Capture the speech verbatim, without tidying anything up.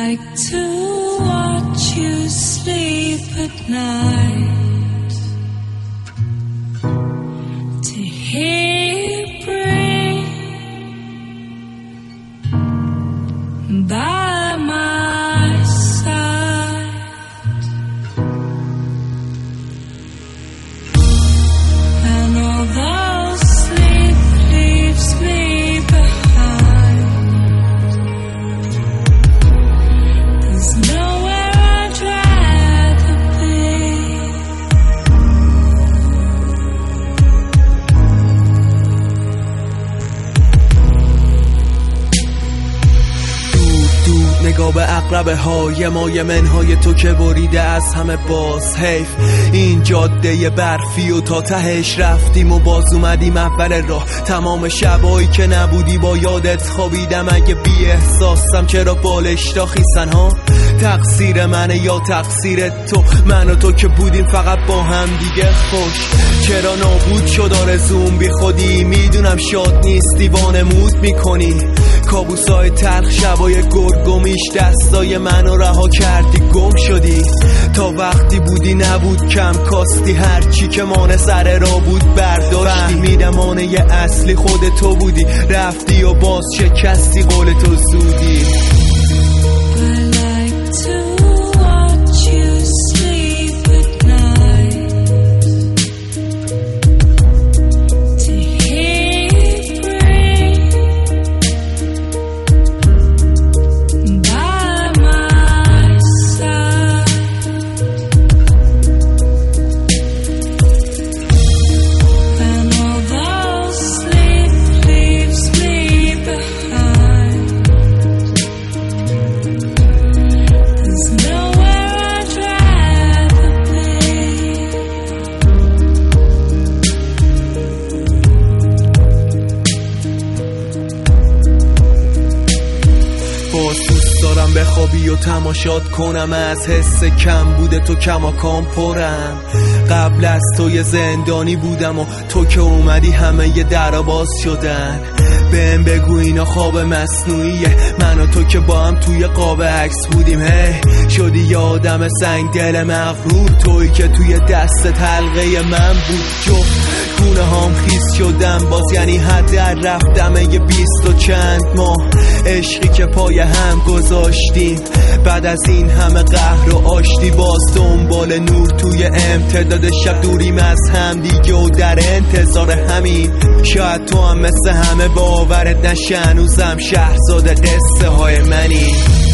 like to watch you sleep at night, to hear you breathe by my side, and although sleep leaves me behind, there's nowhere I'd rather be. نگاه به عقربه های مای منهای تو که بریده از همه باز حیف. این جاده برفی و تا تهش رفتیم و باز اومدیم اول راه. تمام شبایی که نبودی با یادت خوابیدم. اگه بی احساسم چرا بالش داخیستن ها؟ تقصیر منه یا تقصیر تو؟ من و تو که بودیم فقط با هم دیگه خوش. چرا نابود شد آرزوم بی خودی؟ میدونم شاد نیستی وانمود میکنی. کابوسای تلخ شبای گرگومیش دستای منو رها کردی گم شدی. تا وقتی بودی نبود کم کاستی، هرچی که مانع سر را بود برداشتی. فهمیدم مانع اصلی خود تو بودی، رفتی و باز شکستی قول تو زودی. دارم بخوابی و تماشات کنم، از حس کم بوده تو کماکان پرم. قبل از تو یه زندانی بودم و تو که اومدی همه یه درا باز شدن. بهم بگو اینا خواب مصنوعیه، من و تو که با هم توی قاب عکس بودیم. هی شدی یه آدم سنگ دل مغرور، تویی که توی دست حلقه من بود. جفت گونه هام خیس شدم باز، یعنی حد رفتم یه بیست و چند ماه. عشقی که پای هم گذاشتیم بعد از این همه قهر و آشتی، باز دنبال نور توی امتداد شب دوریم از هم دیگه و در انتظار همین. شاید تو هم مثل همه باورت نشه، هنوزم شهرزاد قصه های منی.